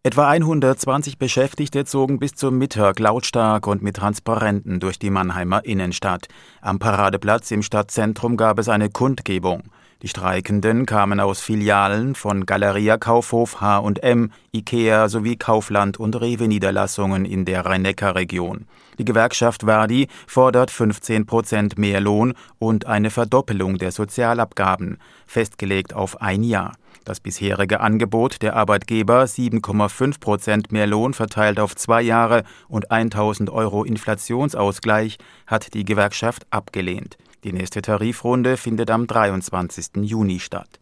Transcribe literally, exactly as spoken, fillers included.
Etwa hundertzwanzig Beschäftigte zogen bis zum Mittag lautstark und mit Transparenten durch die Mannheimer Innenstadt. Am Paradeplatz im Stadtzentrum gab es eine Kundgebung. Die Streikenden kamen aus Filialen von Galeria Kaufhof, H und M, Ikea sowie Kaufland- und Rewe-Niederlassungen in der Rhein-Neckar-Region. Die Gewerkschaft Verdi fordert fünfzehn Prozent mehr Lohn und eine Verdoppelung der Sozialabgaben, festgelegt auf ein Jahr. Das bisherige Angebot der Arbeitgeber, sieben Komma fünf Prozent mehr Lohn verteilt auf zwei Jahre und tausend Euro Inflationsausgleich, hat die Gewerkschaft abgelehnt. Die nächste Tarifrunde findet am dreiundzwanzigsten Juni statt.